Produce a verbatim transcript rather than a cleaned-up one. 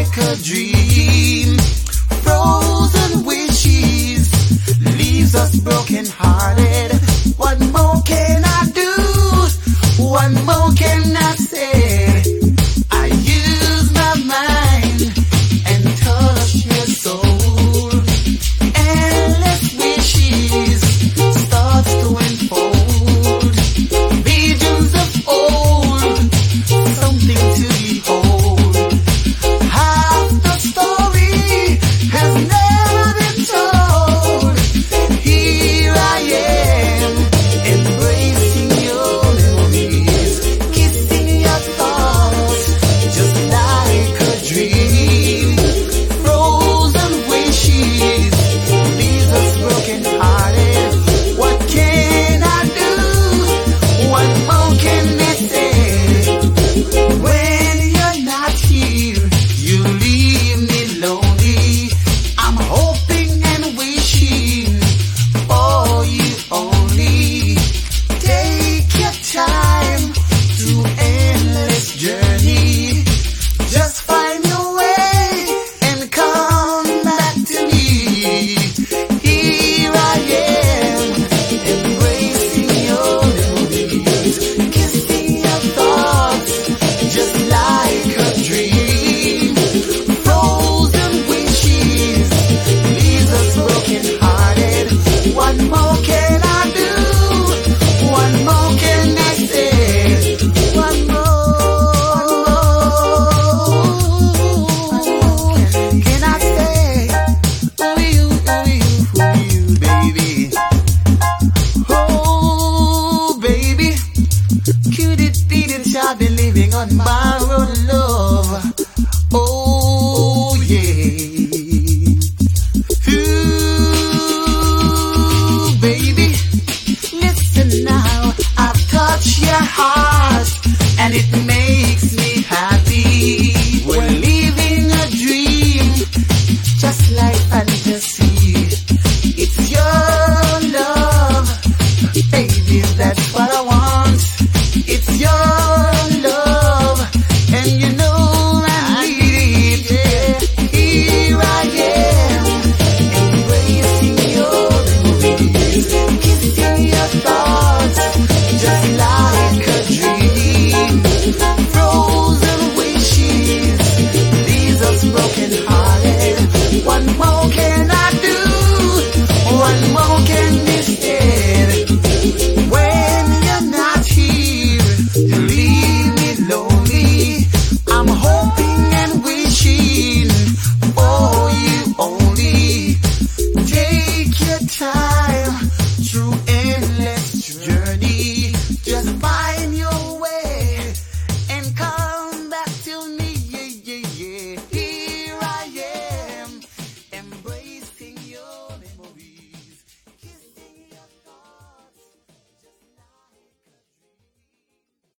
like a dream. Frozen wishes leaves us broken hearted. What more can I do? What more can I say? I use my mind and touch your soul. Endless wishes starts to unfold. Visions of old, something to behold. Half the story has never been told. Here I am, embracing your memories, kissing your thoughts, just like a dream. Frozen wishes leaves us broken hearted. What can I do? What more can I say? When you're not here, you leave me lonely. I'm hoping and wishing for you only. Take your time to endless journey. Just find your way and come back to me. Here I am, embracing your memories, kissing your thoughts, just like a dream. Frozen wishes leaves us broken hearted. What more can I do? What more can I say? What more can I say? For you, for you, for you, baby. Oh, baby, could it be that I've been living on my